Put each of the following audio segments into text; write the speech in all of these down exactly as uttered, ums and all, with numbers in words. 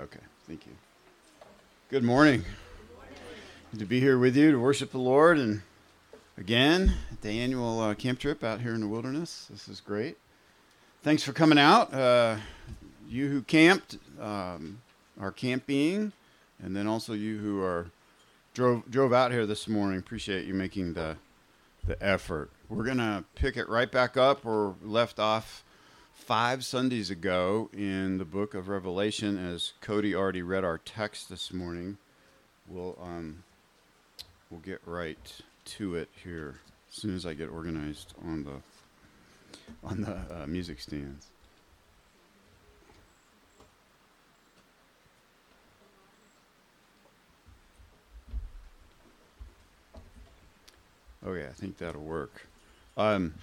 Okay, thank you. Good morning. Good to be here with you to worship the Lord, and again at the annual uh, camp trip out here in the wilderness. This is great. Thanks for coming out. Uh, you who camped, um, are camping, and then also you who are drove drove out here this morning. Appreciate you making the the effort. We're gonna pick it right back up where we left off five Sundays ago in the book of Revelation, as Cody already read our text this morning. We'll um, we'll get right to it here as soon as I get organized on the on the uh, music stands. Okay, I think that'll work. Um,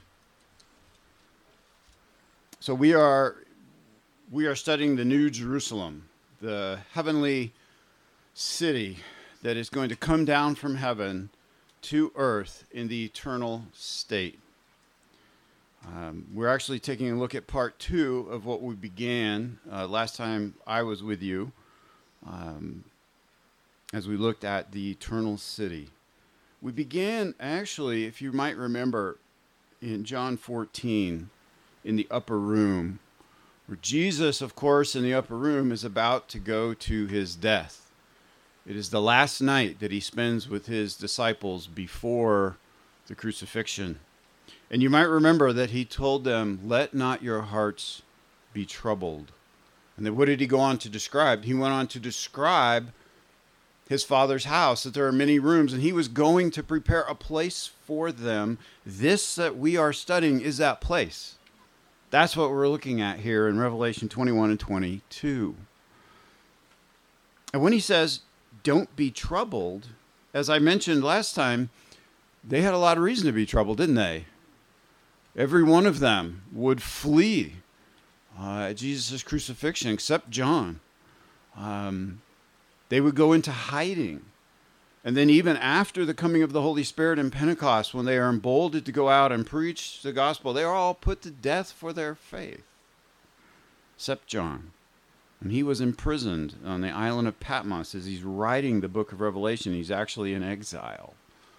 So we are we are studying the New Jerusalem, the heavenly city that is going to come down from heaven to earth in the eternal state. Um, we're actually taking a look at part two of what we began uh, last time I was with you, um, as we looked at the eternal city. We began, actually, if you might remember, in John fourteen, in the upper room, where Jesus, of course, in the upper room is about to go to his death. It is the last night that he spends with his disciples before the crucifixion. And you might remember that he told them, "Let not your hearts be troubled." And then what did he go on to describe? He went on to describe his Father's house, that there are many rooms, and he was going to prepare a place for them. This that we are studying is that place. That's what we're looking at here in Revelation twenty-one and twenty-two. And when he says, "Don't be troubled," as I mentioned last time, they had a lot of reason to be troubled, didn't they? Every one of them would flee uh, at Jesus' crucifixion, except John. Um, they would go into hiding. And then even after the coming of the Holy Spirit in Pentecost, when they are emboldened to go out and preach the gospel, they are all put to death for their faith, except John. And he was imprisoned on the island of Patmos. As he's writing the book of Revelation, he's actually in exile.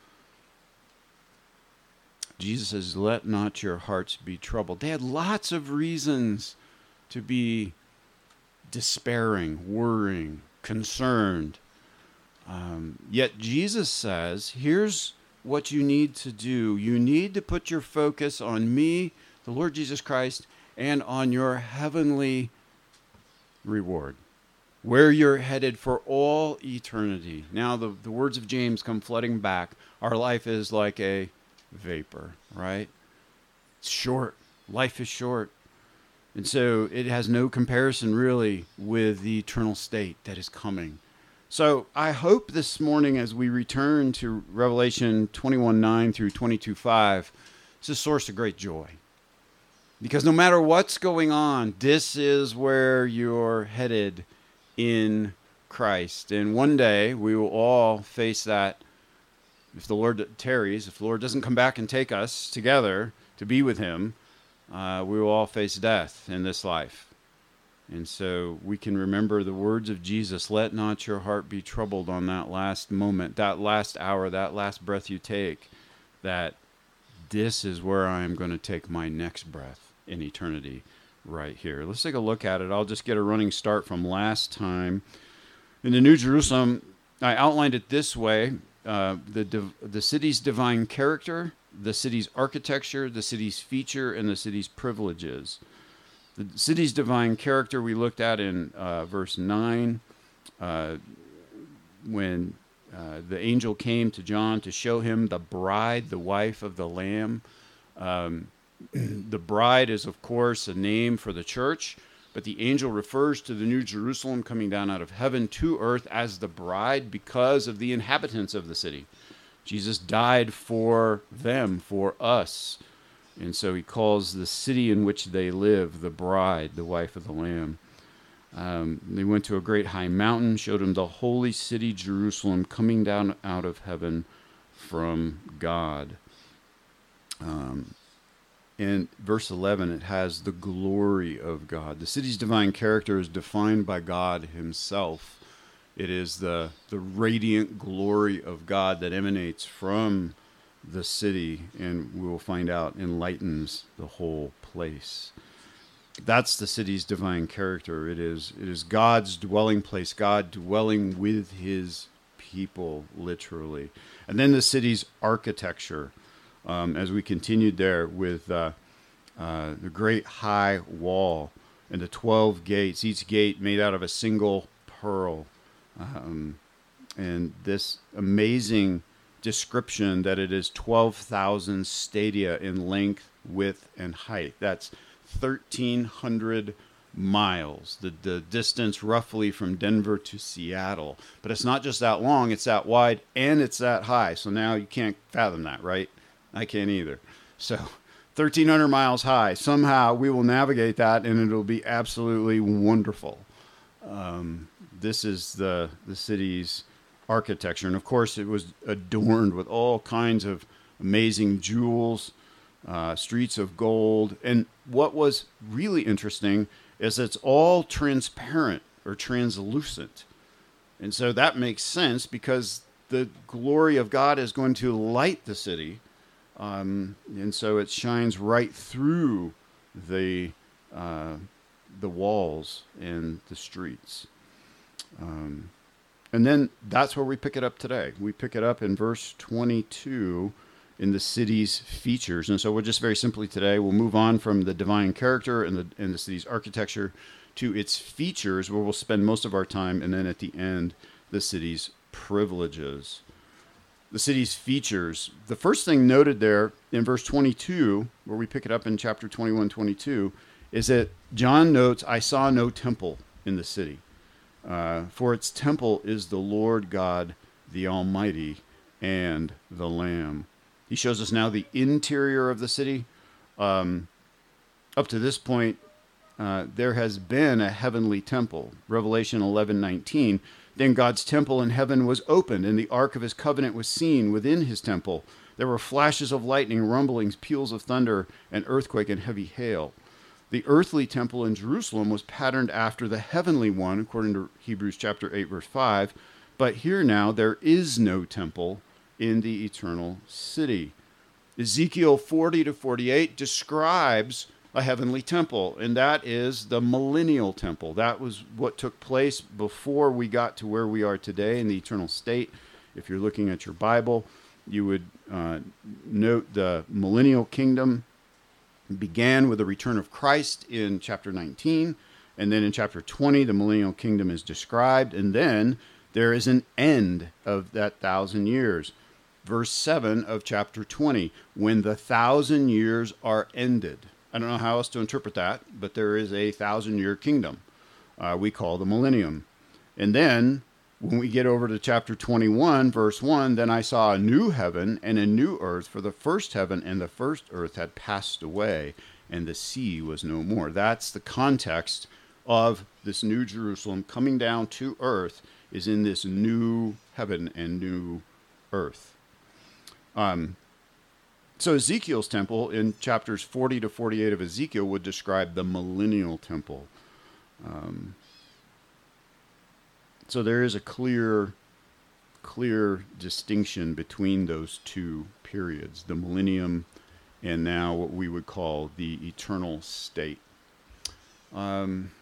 Jesus says, "Let not your hearts be troubled." They had lots of reasons to be despairing, worrying, concerned. Um, yet Jesus says, here's what you need to do. You need to put your focus on me, the Lord Jesus Christ, and on your heavenly reward, where you're headed for all eternity. Now, the, the words of James come flooding back. Our life is like a vapor, right? It's short. Life is short. And so it has no comparison, really, with the eternal state that is coming. So I hope this morning, as we return to Revelation twenty-one nine through twenty-two five, it's a source of great joy. Because no matter what's going on, this is where you're headed in Christ. And one day we will all face that, if the Lord tarries, if the Lord doesn't come back and take us together to be with him, uh, we will all face death in this life. And so we can remember the words of Jesus, "Let not your heart be troubled," on that last moment, that last hour, that last breath you take, that this is where I am going to take my next breath in eternity right here. Let's take a look at it. I'll just get a running start from last time. In the New Jerusalem, I outlined it this way. Uh, the div- the city's divine character, the city's architecture, the city's feature, and the city's privileges. The city's divine character we looked at in uh, verse nine, uh, when uh, the angel came to John to show him the bride, the wife of the Lamb. Um, the bride is, of course, a name for the church, but the angel refers to the New Jerusalem coming down out of heaven to earth as the bride because of the inhabitants of the city. Jesus died for them, for us. And so he calls the city in which they live the bride, the wife of the Lamb. Um, they went to a great high mountain, showed him the holy city, Jerusalem, coming down out of heaven from God. Um, in verse eleven, it has the glory of God. The city's divine character is defined by God himself. It is the, the radiant glory of God that emanates from the city, and we will find out enlightens the whole place. That's the city's divine character. It is it is God's dwelling place, God dwelling with his people, literally. And then the city's architecture, um, as we continued there with uh, uh, the great high wall and the twelve gates, each gate made out of a single pearl. Um, and this amazing description that it is twelve thousand stadia in length, width, and height. That's thirteen hundred miles, the, the distance roughly from Denver to Seattle. But it's not just that long, it's that wide, and it's that high. So now you can't fathom that, right? I can't either. So thirteen hundred miles high. Somehow we will navigate that, and it'll be absolutely wonderful. Um, this is the the city's architecture. And of course, it was adorned with all kinds of amazing jewels, uh, streets of gold. And what was really interesting is it's all transparent or translucent. And so that makes sense because the glory of God is going to light the city. Um, and so it shines right through the uh, the walls and the streets. Um, and then that's where we pick it up today. We pick it up in verse twenty-two in the city's features. And so we'll just very simply today, we'll move on from the divine character and the, and the city's architecture to its features, where we'll spend most of our time. And then at the end, the city's privileges. The city's features. The first thing noted there in verse twenty-two, where we pick it up in chapter twenty-one, twenty-two, is that John notes, I saw no temple in the city. Uh, for its temple is the Lord God, the Almighty, and the Lamb. He shows us now the interior of the city. Um, up to this point, uh, there has been a heavenly temple. Revelation eleven nineteen. Then God's temple in heaven was opened, and the ark of his covenant was seen within his temple. There were flashes of lightning, rumblings, peals of thunder, an earthquake, and heavy hail. The earthly temple in Jerusalem was patterned after the heavenly one, according to Hebrews chapter eight, verse five. But here now, there is no temple in the eternal city. Ezekiel forty to forty-eight describes a heavenly temple, and that is the millennial temple. That was what took place before we got to where we are today in the eternal state. If you're looking at your Bible, you would uh, note the millennial kingdom began with the return of Christ in chapter nineteen, and then in chapter twenty, the millennial kingdom is described, and then there is an end of that thousand years. Verse seven of chapter twenty, when the thousand years are ended. I don't know how else to interpret that, but there is a thousand-year kingdom uh, we call the millennium. And then when we get over to chapter twenty-one, verse one, then I saw a new heaven and a new earth, for the first heaven and the first earth had passed away, and the sea was no more. That's the context of this new Jerusalem coming down to earth, is in this new heaven and new earth. Um, so Ezekiel's temple in chapters forty to forty-eight of Ezekiel would describe the millennial temple. Um, so there is a clear, clear distinction between those two periods, the millennium and now what we would call the eternal state. Um,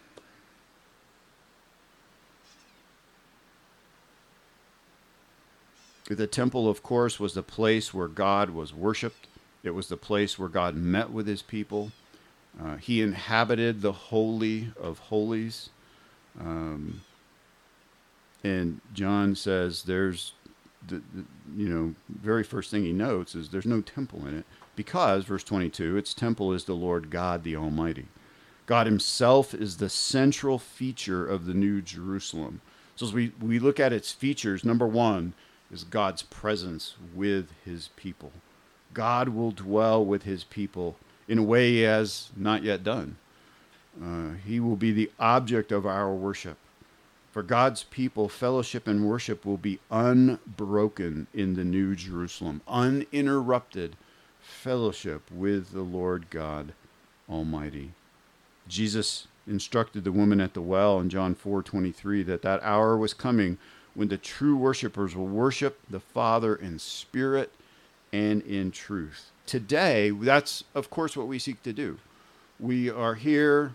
The temple, of course, was the place where God was worshipped. It was the place where God met with his people. Uh, he inhabited the Holy of Holies. Um, and John says there's, the, the, you know, very first thing he notes is there's no temple in it because, verse twenty-two, its temple is the Lord God, the Almighty. God himself is the central feature of the New Jerusalem. So as we, we look at its features, number one, is God's presence with his people. God will dwell with his people in a way he has not yet done. Uh, he will be the object of our worship. For God's people, fellowship and worship will be unbroken in the New Jerusalem. Uninterrupted fellowship with the Lord God Almighty. Jesus instructed the woman at the well in John four twenty-three that that hour was coming when the true worshipers will worship the Father in spirit and in truth. Today, that's, of course, what we seek to do. We are here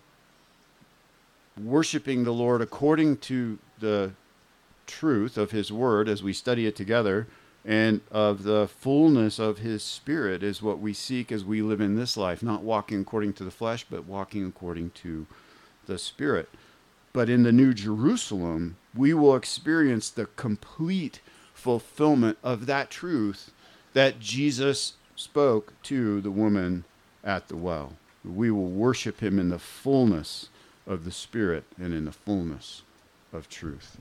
worshiping the Lord according to the truth of his word as we study it together, and of the fullness of his spirit is what we seek as we live in this life, not walking according to the flesh, but walking according to the Spirit. But in the New Jerusalem, we will experience the complete fulfillment of that truth that Jesus spoke to the woman at the well. We will worship him in the fullness of the Spirit and in the fullness of truth.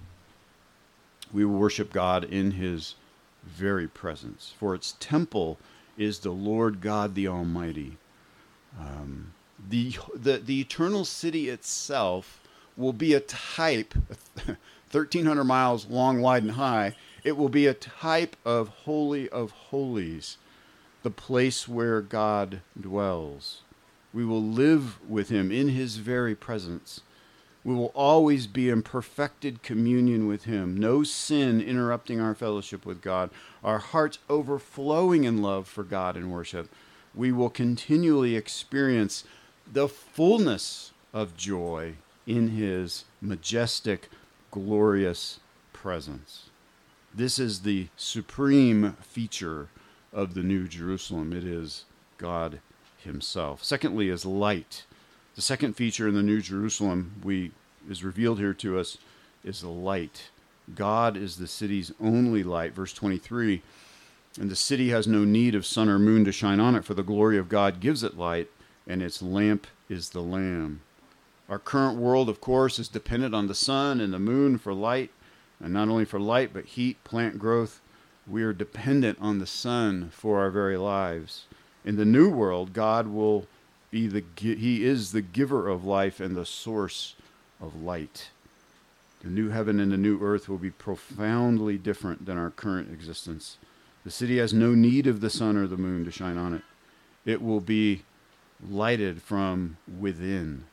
We will worship God in his very presence, for its temple is the Lord God the Almighty. Um, the, the the eternal city itself will be a type, thirteen hundred miles long, wide, and high. It will be a type of Holy of Holies, the place where God dwells. We will live with him in his very presence. We will always be in perfected communion with him, no sin interrupting our fellowship with God, our hearts overflowing in love for God and worship. We will continually experience the fullness of joy in his majestic, glorious presence. This is the supreme feature of the New Jerusalem. It is God himself. Secondly, is light. The second feature in the New Jerusalem we is revealed here to us is the light. God is the city's only light. Verse twenty-three, and the city has no need of sun or moon to shine on it, for the glory of God gives it light, and its lamp is the Lamb. Our current world, of course, is dependent on the sun and the moon for light, and not only for light, but heat, plant growth. We are dependent on the sun for our very lives. In the new world, God will be the, he is the giver of life and the source of light. The new heaven and the new earth will be profoundly different than our current existence. The city has no need of the sun or the moon to shine on it. It will be lighted from within.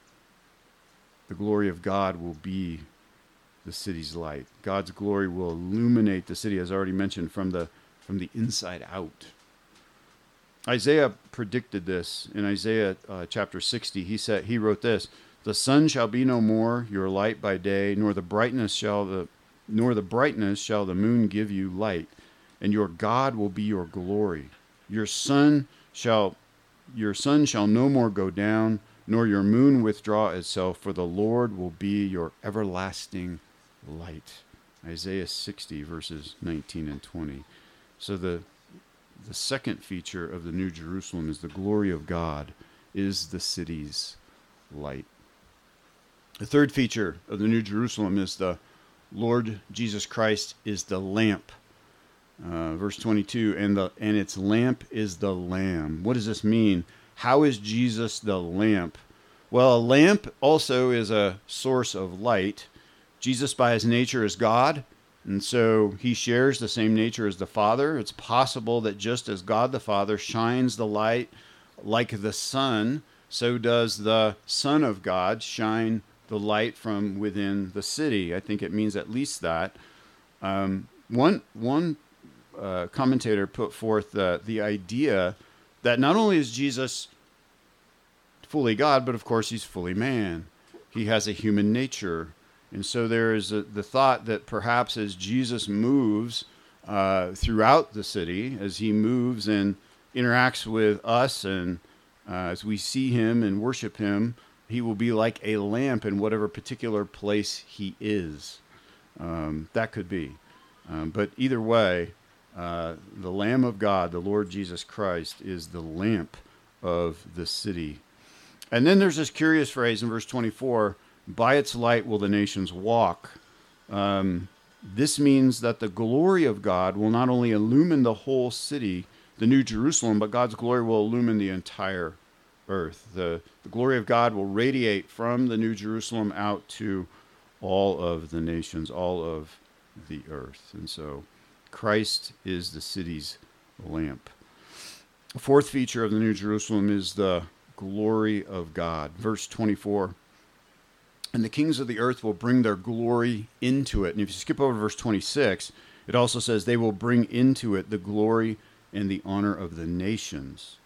The glory of God will be the city's light. God's glory will illuminate the city, as already mentioned, from the from the inside out. Isaiah predicted this in Isaiah uh, chapter sixty. He said, he wrote this: "The sun shall be no more your light by day, nor the brightness shall the nor the brightness shall the moon give you light, and your God will be your glory. Your sun shall your sun shall no more go down, nor your moon withdraw itself, for the Lord will be your everlasting light." Isaiah sixty, verses nineteen and twenty. So the The second feature of the New Jerusalem is the glory of God is the city's light. The third feature of the New Jerusalem is the Lord Jesus Christ is the lamp. Uh, verse twenty-two, and the and its lamp is the Lamb. What does this mean? How is Jesus the lamp? Well, a lamp also is a source of light. Jesus, by his nature, is God. And so he shares the same nature as the Father. It's possible that just as God the Father shines the light like the sun, so does the Son of God shine the light from within the city. I think it means at least that. Um, one one uh, commentator put forth the, the idea that not only is Jesus fully God, but of course he's fully man. He has a human nature. And so there is a, the thought that perhaps as Jesus moves uh, throughout the city, as he moves and interacts with us, and uh, as we see him and worship him, he will be like a lamp in whatever particular place he is. Um, that could be. Um, but either way, uh, the Lamb of God, the Lord Jesus Christ, is the lamp of the city. And then there's this curious phrase in verse twenty-four, "By its light will the nations walk." Um, this means that the glory of God will not only illumine the whole city, the New Jerusalem, but God's glory will illumine the entire earth. The, the glory of God will radiate from the New Jerusalem out to all of the nations, all of the earth. And so Christ is the city's lamp. The fourth feature of the New Jerusalem is the glory of God. Verse twenty-four, and the kings of the earth will bring their glory into it. And if you skip over to verse twenty-six, it also says they will bring into it the glory and the honor of the nations.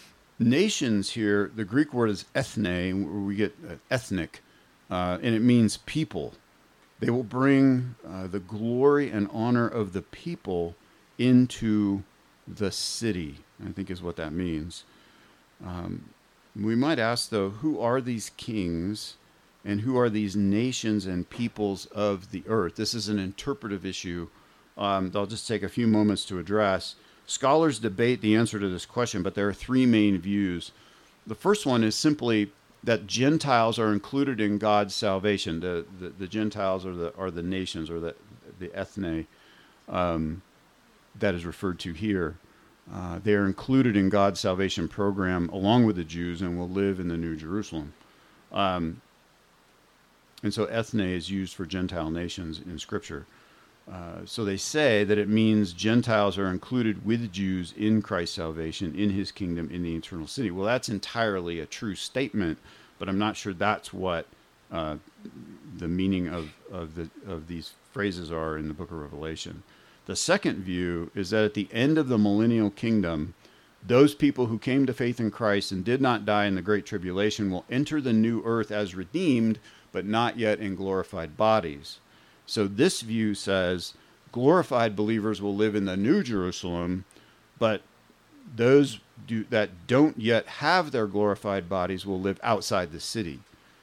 Nations here, the Greek word is ethne, where we get uh, ethnic, uh, and it means people. They will bring uh, the glory and honor of the people into the city, I think is what that means. Um, we might ask, though, who are these kings and who are these nations and peoples of the earth? This is an interpretive issue um, that I'll just take a few moments to address. Scholars debate the answer to this question, but there are three main views. The first one is simply that Gentiles are included in God's salvation. The, the, the Gentiles are the are the nations, or the, the ethne um, that is referred to here. Uh, they are included in God's salvation program along with the Jews and will live in the New Jerusalem. Um, and so ethne is used for Gentile nations in Scripture. Uh, so they say that it means Gentiles are included with Jews in Christ's salvation, in his kingdom, in the eternal city. Well, that's entirely a true statement, but I'm not sure that's what uh, the meaning of, of, the, of these phrases are in the book of Revelation. The second view is that at the end of the millennial kingdom, those people who came to faith in Christ and did not die in the Great Tribulation will enter the new earth as redeemed, but not yet in glorified bodies. So this view says glorified believers will live in the New Jerusalem, but those do, that don't yet have their glorified bodies will live outside the city.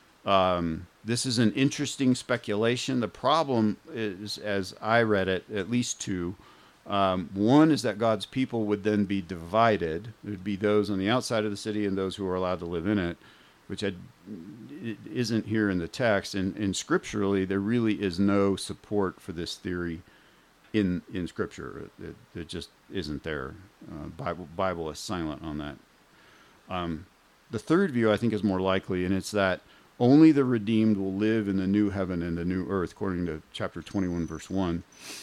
Um, this is an interesting speculation. The problem is, as I read it, at least two. Um, one is that God's people would then be divided. There would be those on the outside of the city and those who are allowed to live in it, which I, it isn't here in the text. And, and scripturally, there really is no support for this theory in in Scripture. It, it just isn't there. Uh, Bible Bible is silent on that. Um, the third view, I think, is more likely, and it's that only the redeemed will live in the new heaven and the new earth, according to chapter twenty-one, verse one.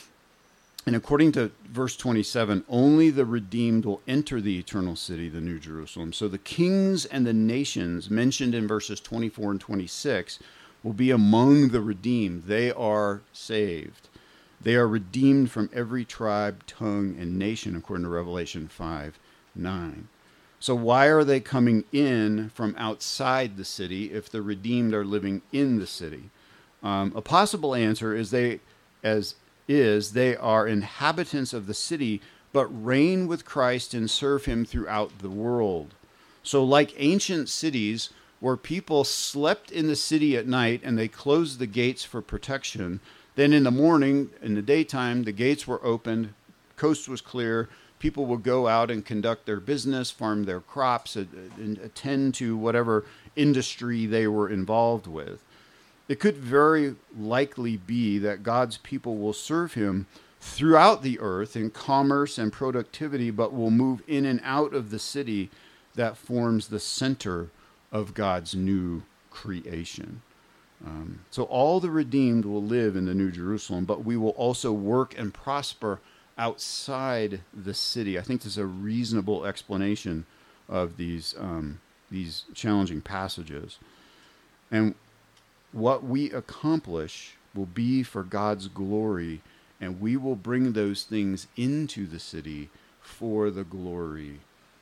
And according to verse twenty-seven, only the redeemed will enter the eternal city, the New Jerusalem. So the kings and the nations mentioned in verses twenty-four and twenty-six will be among the redeemed. They are saved. They are redeemed from every tribe, tongue, and nation, according to Revelation five nine. So why are they coming in from outside the city if the redeemed are living in the city? Um, a possible answer is they, as is, they are inhabitants of the city, but reign with Christ and serve him throughout the world. So like ancient cities where people slept in the city at night and they closed the gates for protection, then in the morning, in the daytime, the gates were opened, coast was clear, people would go out and conduct their business, farm their crops, and attend to whatever industry they were involved with. It could very likely be that God's people will serve him throughout the earth in commerce and productivity, but will move in and out of the city that forms the center of God's new creation. Um, so all the redeemed will live in the New Jerusalem, but we will also work and prosper outside the city. I think there's a reasonable explanation of these um, these challenging passages. And what we accomplish will be for God's glory, and we will bring those things into the city for the glory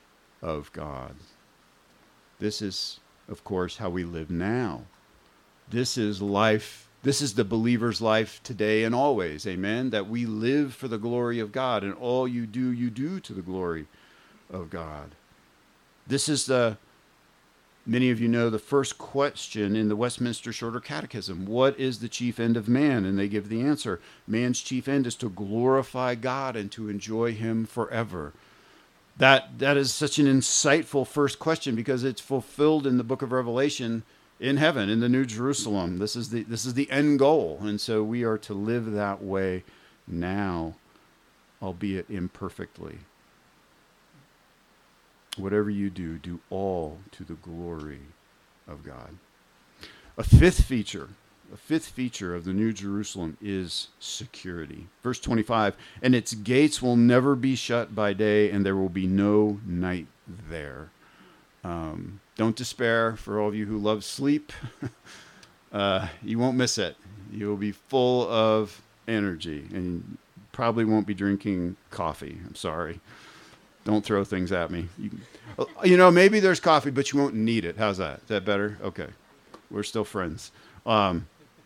of God. This is, of course, how we live now. This is life. This is the believer's life today and always. Amen. That we live for the glory of God, and all you do, you do to the glory of God. This is the, many of you know, the first question in the Westminster Shorter Catechism. What is the chief end of man? And they give the answer. Man's chief end is to glorify God and to enjoy him forever. That that is such an insightful first question because it's fulfilled in the book of Revelation in heaven, in the New Jerusalem. This is the this is the end goal. And so we are to live that way now, albeit imperfectly. Whatever you do, do all to the glory of God. A fifth feature a fifth feature of the New Jerusalem is security. Verse twenty-five, and its gates will never be shut by day, and there will be no night there. Um, don't despair for all of you who love sleep. uh, you won't miss it. You will be full of energy, and probably won't be drinking coffee. I'm sorry. Don't throw things at me. You, you know, maybe there's coffee, but you won't need it. How's that? Is that better? Okay. We're still friends. Um,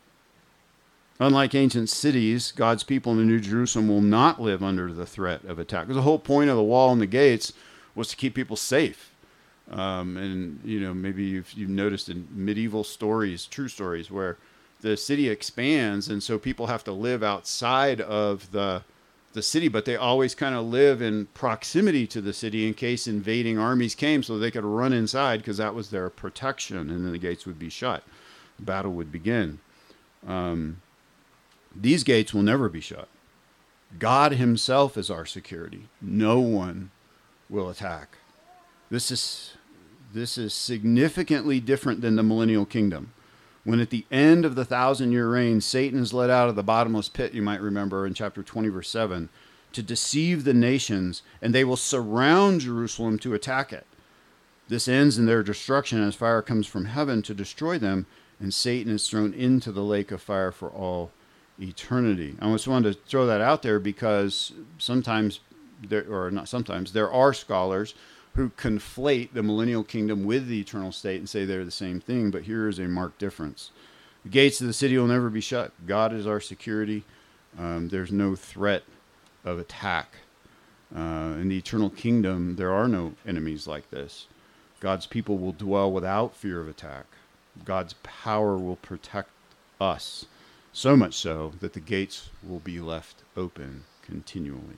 unlike ancient cities, God's people in the New Jerusalem will not live under the threat of attack. Because the whole point of the wall and the gates was to keep people safe. Um, and, you know, maybe you've, you've noticed in medieval stories, true stories, where the city expands, and so people have to live outside of the the city, but they always kind of live in proximity to the city in case invading armies came, so they could run inside because that was their protection, and then the gates would be shut. The battle would begin. Um, these gates will never be shut. God himself is our security. No one will attack. This is this is significantly different than the millennial kingdom. When at the end of the thousand-year reign, Satan is led out of the bottomless pit, you might remember in chapter twenty, verse seven, to deceive the nations, and they will surround Jerusalem to attack it. This ends in their destruction as fire comes from heaven to destroy them, and Satan is thrown into the lake of fire for all eternity. I just wanted to throw that out there because sometimes, there, or not sometimes, there are scholars who conflate the millennial kingdom with the eternal state and say they're the same thing, but here is a marked difference. The gates of the city will never be shut. God is our security. Um, there's no threat of attack. Uh, in the eternal kingdom, there are no enemies like this. God's people will dwell without fear of attack. God's power will protect us, so much so that the gates will be left open continually.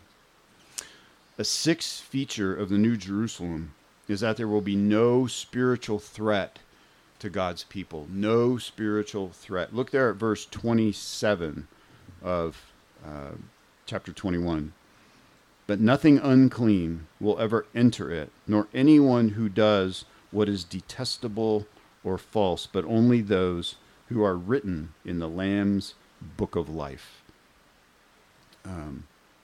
A sixth feature of the New Jerusalem is that there will be no spiritual threat to God's people. No spiritual threat. Look there at verse twenty-seven of uh, chapter twenty-one. But nothing unclean will ever enter it, nor anyone who does what is detestable or false, but only those who are written in the Lamb's book of life. Um,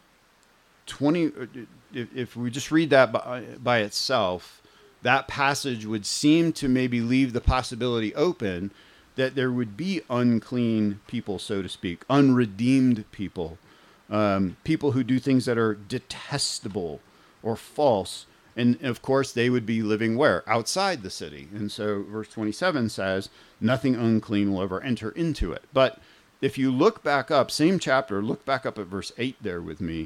twenty. If, if we just read that by, by itself, that passage would seem to maybe leave the possibility open that there would be unclean people, so to speak, unredeemed people, um, people who do things that are detestable or false. And of course, they would be living where? Outside the city. And so verse twenty-seven says, nothing unclean will ever enter into it. But if you look back up, same chapter, look back up at verse eight there with me.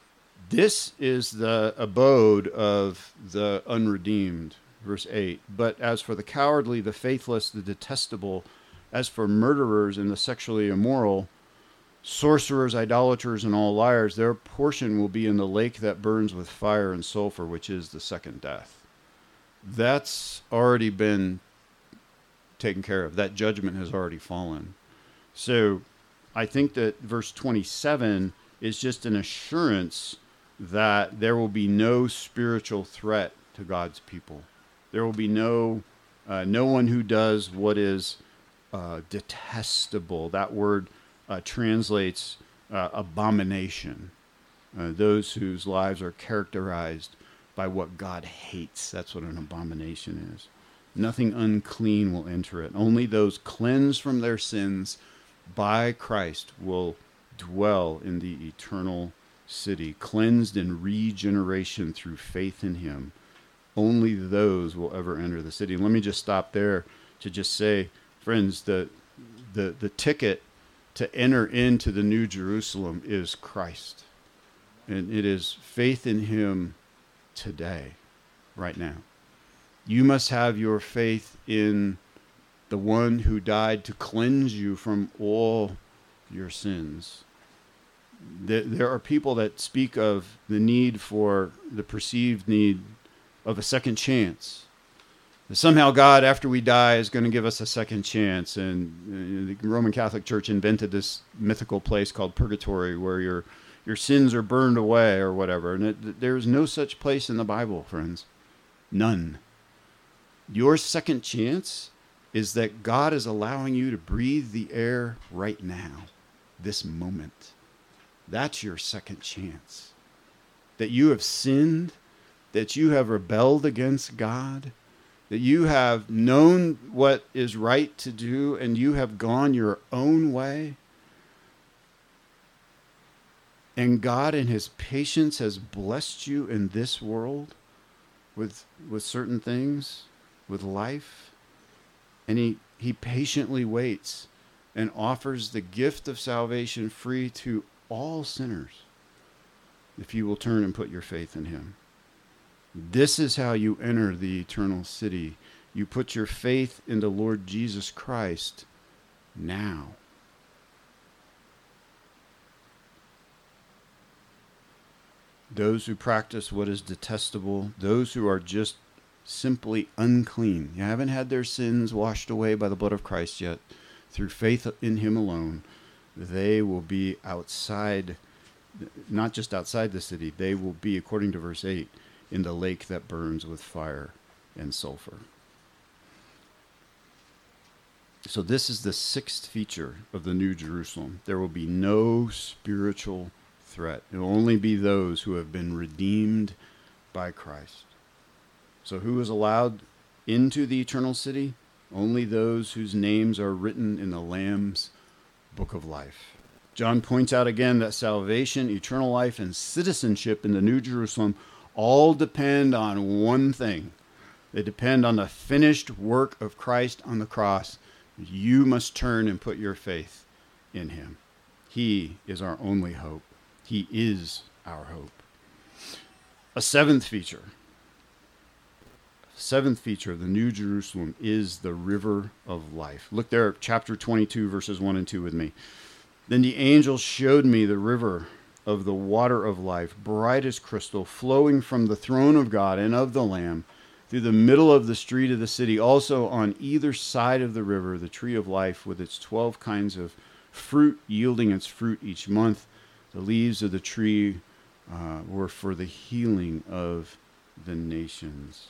This is the abode of the unredeemed, verse eight. But as for the cowardly, the faithless, the detestable, as for murderers and the sexually immoral, sorcerers, idolaters, and all liars, their portion will be in the lake that burns with fire and sulfur, which is the second death. That's already been taken care of. That judgment has already fallen. So I think that verse twenty-seven is just an assurance that there will be no spiritual threat to God's people. There will be no uh, no one who does what is uh, detestable. That word uh, translates uh, abomination. Uh, those whose lives are characterized by what God hates. That's what an abomination is. Nothing unclean will enter it. Only those cleansed from their sins by Christ will dwell in the eternal city, cleansed in regeneration through faith in him. Only those will ever enter the city. And let me just stop there to just say, friends, the the the ticket to enter into the New Jerusalem is Christ. And it is faith in him today, right now. You must have your faith in the one who died to cleanse you from all your sins. There are people that speak of the need for, the perceived need of a second chance. Somehow God, after we die, is going to give us a second chance. And the Roman Catholic Church invented this mythical place called purgatory where your your sins are burned away or whatever. And it, there is no such place in the Bible, friends. None. Your second chance is that God is allowing you to breathe the air right now, this moment. That's your second chance. That you have sinned, that you have rebelled against God, that you have known what is right to do and you have gone your own way. And God in his patience has blessed you in this world with, with certain things, with life. And he, he patiently waits and offers the gift of salvation free to all sinners if you will turn and put your faith in him. This is how you enter the eternal city. You put your faith in the Lord Jesus Christ now. Those who practice what is detestable, those who are just simply unclean, you haven't had their sins washed away by the blood of Christ yet, through faith in him alone, they will be outside, not just outside the city, they will be, according to verse eight, in the lake that burns with fire and sulfur. So this is the sixth feature of the New Jerusalem. There will be no spiritual threat. It will only be those who have been redeemed by Christ. So who is allowed into the eternal city? Only those whose names are written in the Lamb's book of life. John points out again that salvation, eternal life, and citizenship in the New Jerusalem all depend on one thing. They depend on the finished work of Christ on the cross. You must turn and put your faith in him. He is our only hope. He is our hope. A seventh feature. Seventh feature of the New Jerusalem is the river of life. Look there at chapter twenty-two, verses one and two with me. Then the angel showed me the river of the water of life, bright as crystal, flowing from the throne of God and of the Lamb through the middle of the street of the city. Also on either side of the river, the tree of life with its twelve kinds of fruit, yielding its fruit each month. The leaves of the tree uh, were for the healing of the nations.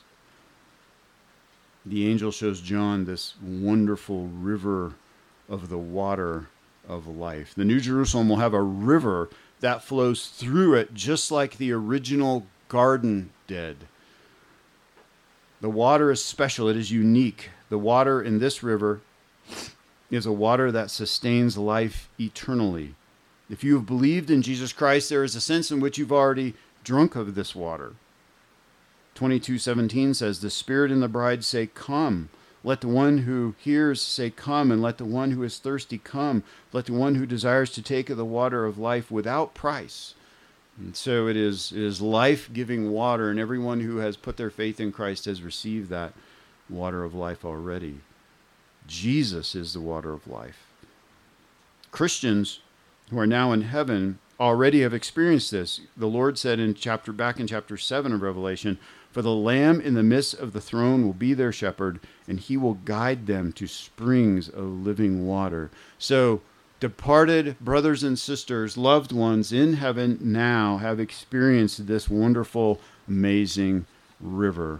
The angel shows John this wonderful river of the water of life. The New Jerusalem will have a river that flows through it just like the original garden did. The water is special. It is unique. The water in this river is a water that sustains life eternally. If you have believed in Jesus Christ, there is a sense in which you've already drunk of this water. twenty-two seventeen says, the Spirit and the bride say, come. Let the one who hears say, come, and let the one who is thirsty come. Let the one who desires to take of the water of life without price. And so it is, it is life-giving water, and everyone who has put their faith in Christ has received that water of life already. Jesus is the water of life. Christians who are now in heaven already have experienced this. The Lord said in chapter back in chapter seven of Revelation, for the Lamb in the midst of the throne will be their shepherd, and he will guide them to springs of living water. So departed brothers and sisters, loved ones in heaven now have experienced this wonderful, amazing river.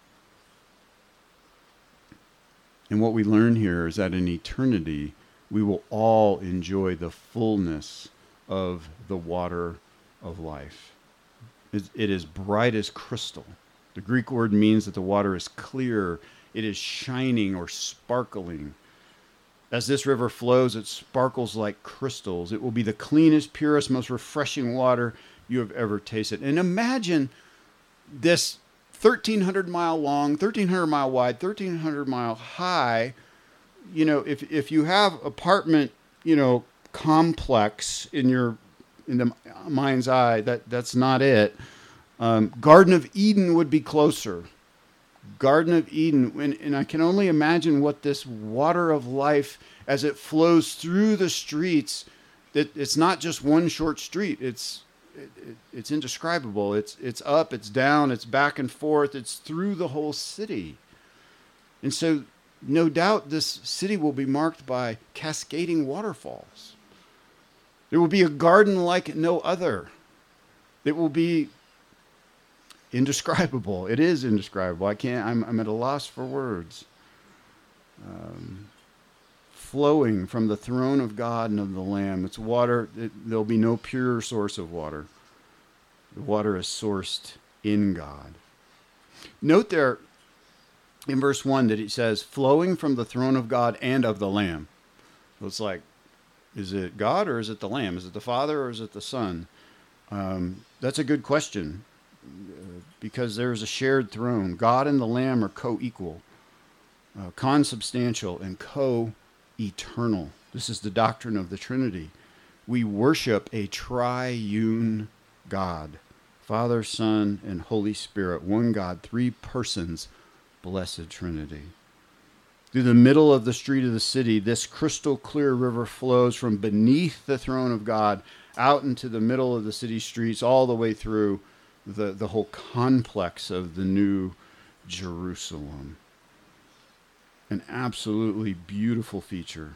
And what we learn here is that in eternity, we will all enjoy the fullness of the water of life. It is bright as crystal. The Greek word means that the water is clear. It is shining or sparkling. As this river flows, it sparkles like crystals. It will be the cleanest, purest, most refreshing water you have ever tasted. And imagine this thirteen hundred mile long, thirteen hundred mile wide, thirteen hundred mile high. You know, if if you have apartment, you know, complex in your in the mind's eye, that that's not it. Um, Garden of Eden would be closer. Garden of Eden, and, and I can only imagine what this water of life, as it flows through the streets, that it's not just one short street. It's it, it, it's indescribable. It's it's up, it's down, it's back and forth. It's through the whole city, and so no doubt this city will be marked by cascading waterfalls. There will be a garden like no other. It will be indescribable. It is indescribable. I can't, I'm, I'm at a loss for words. um, flowing from the throne of God and of the Lamb. It's water. It, there'll be no pure source of water. The water is sourced in God. Note there in verse one that it says, flowing from the throne of God and of the Lamb. So it's like, is it God or is it the Lamb? Is it the Father or is it the Son? Um, that's a good question, uh, because there's a shared throne. God and the Lamb are co-equal, uh, consubstantial, and co-eternal. This is the doctrine of the Trinity. We worship a triune God, Father, Son, and Holy Spirit, one God, three persons, blessed Trinity. Through the middle of the street of the city, this crystal clear river flows from beneath the throne of God out into the middle of the city streets, all the way through the, the whole complex of the New Jerusalem. An absolutely beautiful feature.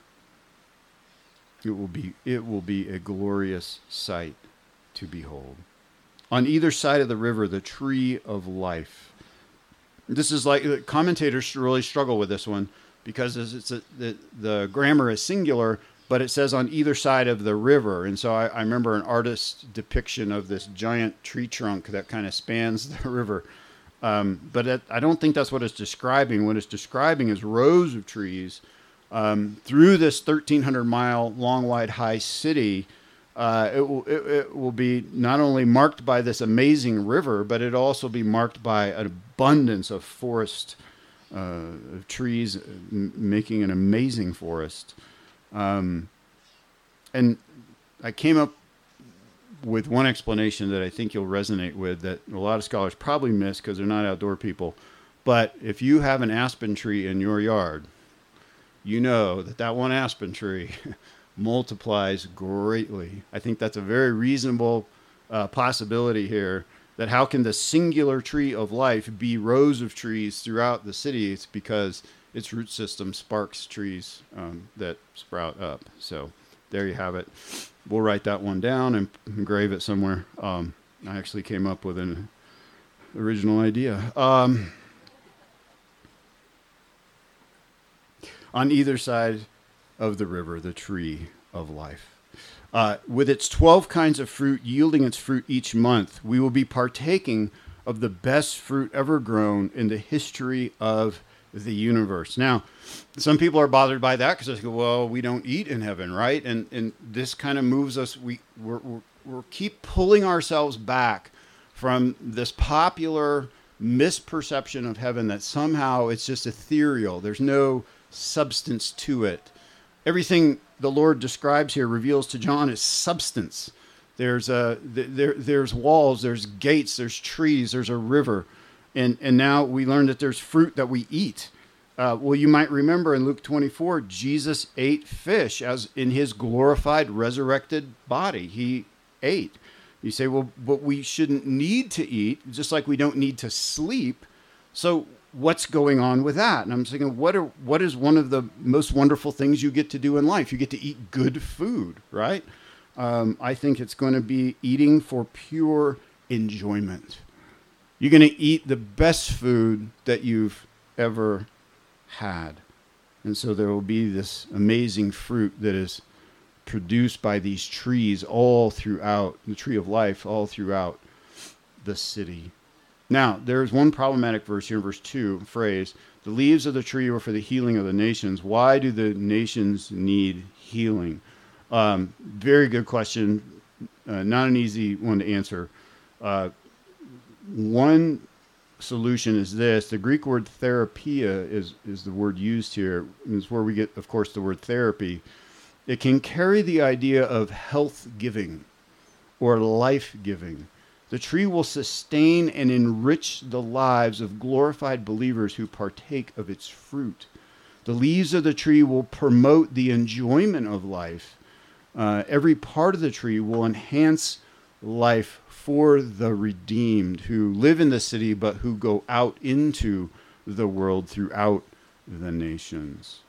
It will be, it will be a glorious sight to behold. On either side of the river, the tree of life. This is like, commentators really struggle with this one, because it's a, the, the grammar is singular, but it says on either side of the river. And so I, I remember an artist's depiction of this giant tree trunk that kind of spans the river. Um, but it, I don't think that's what it's describing. What it's describing is rows of trees um, through this thirteen hundred mile long, wide, high city. Uh, it, will, it, it will be not only marked by this amazing river, but it'll also be marked by an abundance of forest Uh, of trees, m- making an amazing forest. Um, and I came up with one explanation that I think you'll resonate with, that a lot of scholars probably miss because they're not outdoor people. But if you have an aspen tree in your yard, you know that that one aspen tree multiplies greatly. I think that's a very reasonable uh, possibility here. That how can the singular tree of life be rows of trees throughout the city? It's because its root system sparks trees um, that sprout up. So there you have it. We'll write that one down and engrave it somewhere. Um, I actually came up with an original idea. Um, on either side of the river, the tree of life. Uh, with its twelve kinds of fruit, yielding its fruit each month, we will be partaking of the best fruit ever grown in the history of the universe. Now, some people are bothered by that because they go, well, we don't eat in heaven, right? And and this kind of moves us, we we're, we're, we're keep pulling ourselves back from this popular misperception of heaven that somehow it's just ethereal. There's no substance to it. Everything the Lord describes here, reveals to John, is substance. There's a there there's walls, there's gates, there's trees, there's a river, and and now we learn that there's fruit that we eat. Uh, well, you might remember in Luke twenty-four, Jesus ate fish as in his glorified, resurrected body. He ate. You say, well, but we shouldn't need to eat, just like we don't need to sleep. So what's going on with that? And I'm thinking, what are what is one of the most wonderful things you get to do in life? You get to eat good food, right? Um, I think it's going to be eating for pure enjoyment. You're going to eat the best food that you've ever had. And so there will be this amazing fruit that is produced by these trees all throughout, the tree of life, all throughout the city. Now, there's one problematic verse here in verse two, phrase, the leaves of the tree were for the healing of the nations. Why do the nations need healing? Um, very good question. Uh, not an easy one to answer. Uh, one solution is this. The Greek word therapia is, is the word used here. It's where we get, of course, the word therapy. It can carry the idea of health giving or life giving. The tree will sustain and enrich the lives of glorified believers who partake of its fruit. The leaves of the tree will promote the enjoyment of life. Uh, every part of the tree will enhance life for the redeemed who live in the city but who go out into the world throughout the nations.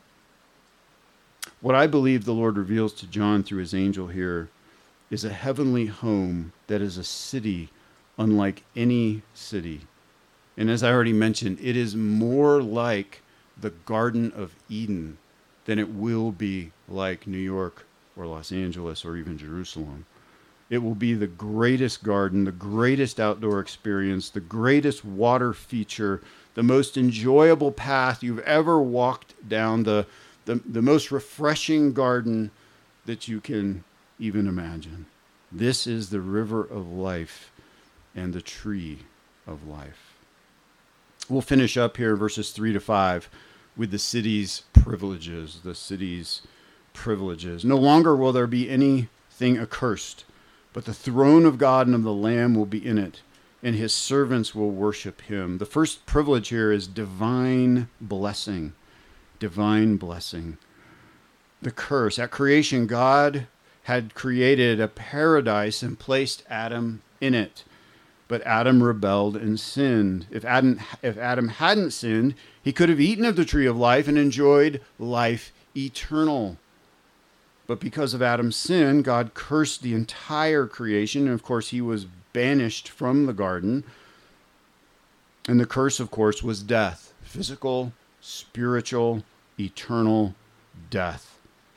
What I believe the Lord reveals to John through his angel here is a heavenly home that is a city unlike any city. And as I already mentioned, it is more like the Garden of Eden, then it will be like New York or Los Angeles or even Jerusalem. It will be the greatest garden, the greatest outdoor experience, the greatest water feature, the most enjoyable path you've ever walked down, the, the, the most refreshing garden that you can even imagine. This is the river of life and the tree of life. We'll finish up here, verses three to five, with the city's privileges, the city's privileges. No longer will there be anything accursed, but the throne of God and of the Lamb will be in it, and his servants will worship him. The first privilege here is divine blessing. Divine blessing. The curse. At creation, God had created a paradise and placed Adam in it. But Adam rebelled and sinned. If Adam, if Adam hadn't sinned, he could have eaten of the tree of life and enjoyed life eternal. But because of Adam's sin, God cursed the entire creation. And of course, he was banished from the garden. And the curse, of course, was death. Physical, spiritual, eternal death.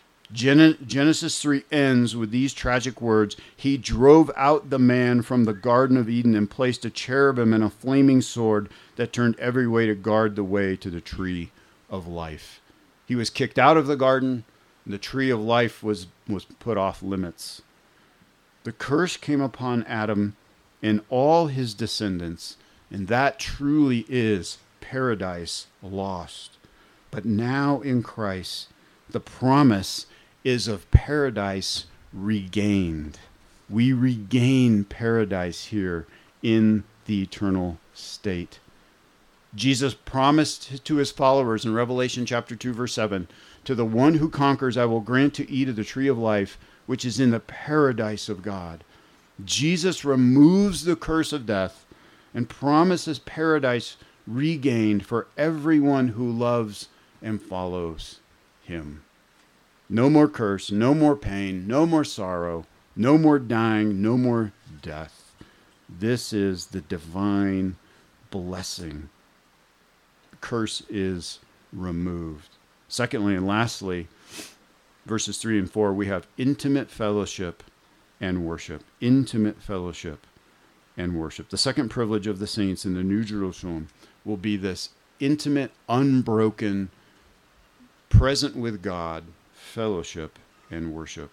Genesis three ends with these tragic words. He drove out the man from the Garden of Eden and placed a cherubim and a flaming sword that turned every way to guard the way to the tree of life. He was kicked out of the garden. And the tree of life was, was put off limits. The curse came upon Adam and all his descendants, and that truly is paradise lost. But now in Christ, the promise is of paradise regained. We regain paradise here in the eternal state. Jesus promised to his followers in Revelation chapter two, verse seven, to the one who conquers, I will grant to eat of the tree of life, which is in the paradise of God. Jesus removes the curse of death and promises paradise regained for everyone who loves and follows him. No more curse, no more pain, no more sorrow, no more dying, no more death. This is the divine blessing. The curse is removed. Secondly and lastly, verses three and four, we have intimate fellowship and worship. Intimate fellowship and worship. The second privilege of the saints in the New Jerusalem will be this intimate, unbroken, present with God fellowship and worship.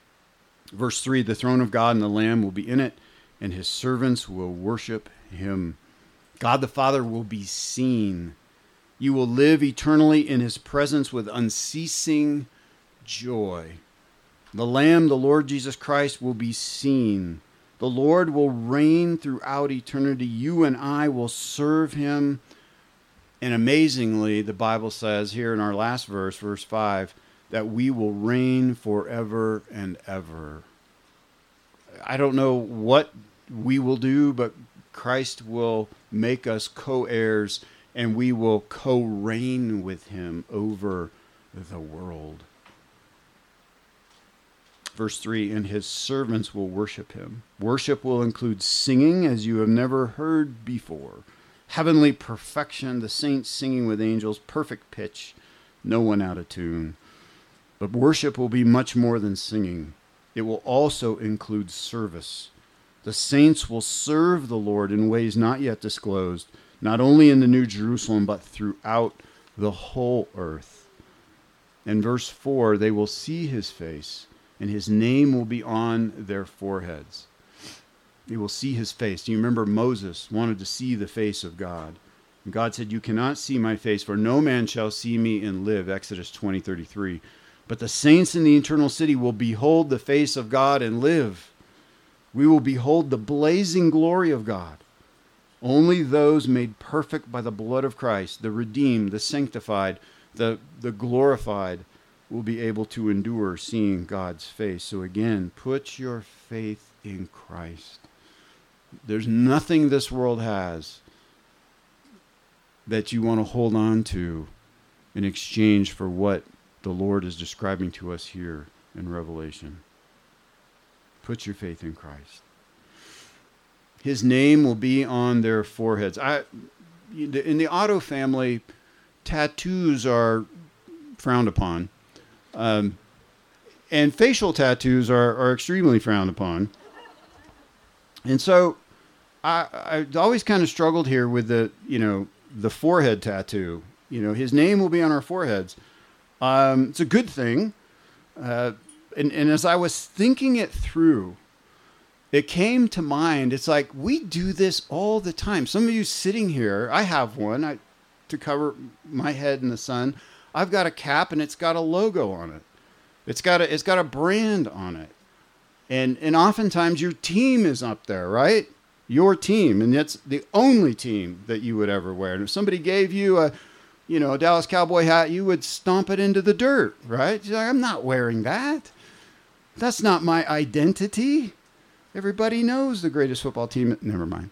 Verse three, the throne of God and the Lamb will be in it, and his servants will worship him. God the Father will be seen. You will live eternally in his presence with unceasing joy. The Lamb, the Lord Jesus Christ, will be seen. The Lord will reign throughout eternity. You and I will serve him. And amazingly, the Bible says here in our last verse, verse five, that we will reign forever and ever. I don't know what we will do, but Christ will make us co-heirs, and we will co-reign with him over the world. Verse three, and his servants will worship him. Worship will include singing as you have never heard before. Heavenly perfection, the saints singing with angels, perfect pitch, no one out of tune. But worship will be much more than singing. It will also include service. The saints will serve the Lord in ways not yet disclosed, not only in the New Jerusalem, but throughout the whole earth. In verse four, they will see his face, and his name will be on their foreheads. They will see his face. Do you remember Moses wanted to see the face of God? And God said, you cannot see my face, for no man shall see me and live. Exodus twenty thirty-three. But the saints in the eternal city will behold the face of God and live. We will behold the blazing glory of God. Only those made perfect by the blood of Christ, the redeemed, the sanctified, the, the glorified, will be able to endure seeing God's face. So again, put your faith in Christ. There's nothing this world has that you want to hold on to in exchange for what the Lord is describing to us here in Revelation. Put your faith in Christ. His name will be on their foreheads. I, in the Otto family, tattoos are frowned upon. Um, and facial tattoos are, are extremely frowned upon. And so I, I always kind of struggled here with the, you know, the forehead tattoo. You know, his name will be on our foreheads. Um, it's a good thing. Uh, and, and as I was thinking it through, it came to mind. It's like, we do this all the time. Some of you sitting here, I have one I, to cover my head in the sun. I've got a cap and it's got a logo on it. It's got a, it's got a brand on it. And, and oftentimes your team is up there, right? Your team. And that's the only team that you would ever wear. And if somebody gave you a, you know, a Dallas Cowboy hat, you would stomp it into the dirt, right? You're like, I'm not wearing that. That's not my identity. Everybody knows the greatest football team. Never mind.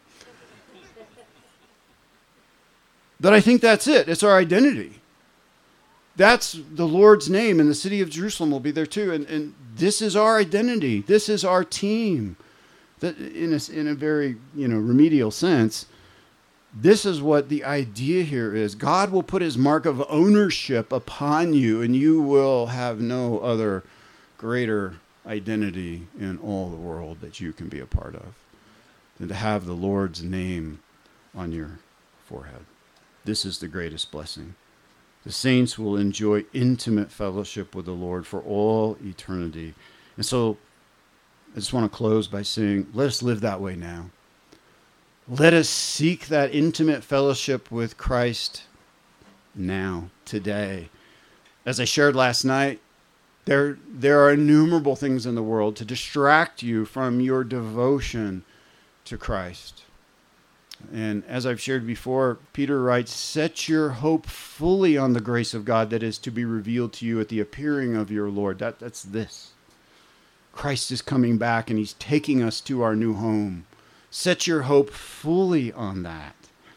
But I think that's it. It's our identity. That's the Lord's name, and the city of Jerusalem will be there too. And, and this is our identity. This is our team. That, in a, in a very, you know, remedial sense, this is what the idea here is. God will put his mark of ownership upon you, and you will have no other greater identity in all the world that you can be a part of than to have the Lord's name on your forehead. This is the greatest blessing. The saints will enjoy intimate fellowship with the Lord for all eternity. And so I just want to close by saying, let us live that way now. Let us seek that intimate fellowship with Christ now, today. As I shared last night, there, there are innumerable things in the world to distract you from your devotion to Christ. And as I've shared before, Peter writes, set your hope fully on the grace of God that is to be revealed to you at the appearing of your Lord. That, that's this. Christ is coming back and he's taking us to our new home. Set your hope fully on that.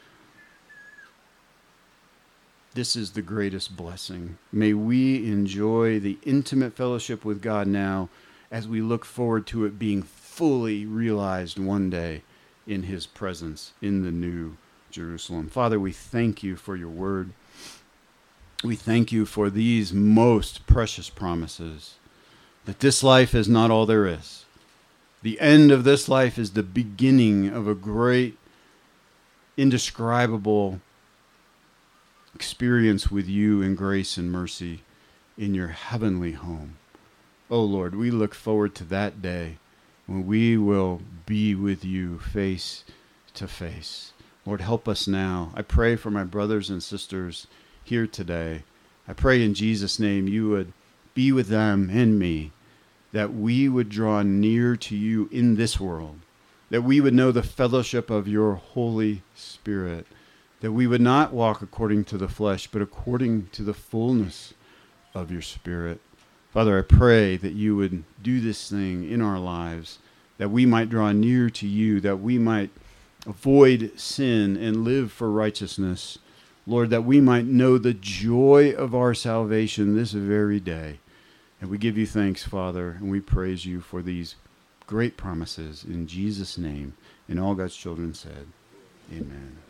This is the greatest blessing. May we enjoy the intimate fellowship with God now as we look forward to it being fully realized one day in his presence in the new Jerusalem. Father, we thank you for your word. We thank you for these most precious promises, that this life is not all there is. The end of this life is the beginning of a great, indescribable experience with you in grace and mercy in your heavenly home. Oh Lord, we look forward to that day when we will be with you face to face. Lord, help us now. I pray for my brothers and sisters here today. I pray in Jesus' name you would be with them and me, that we would draw near to you in this world, that we would know the fellowship of your Holy Spirit, that we would not walk according to the flesh, but according to the fullness of your Spirit. Father, I pray that you would do this thing in our lives, that we might draw near to you, that we might avoid sin and live for righteousness. Lord, that we might know the joy of our salvation this very day. And we give you thanks, Father, and we praise you for these great promises in Jesus' name. And all God's children said, amen.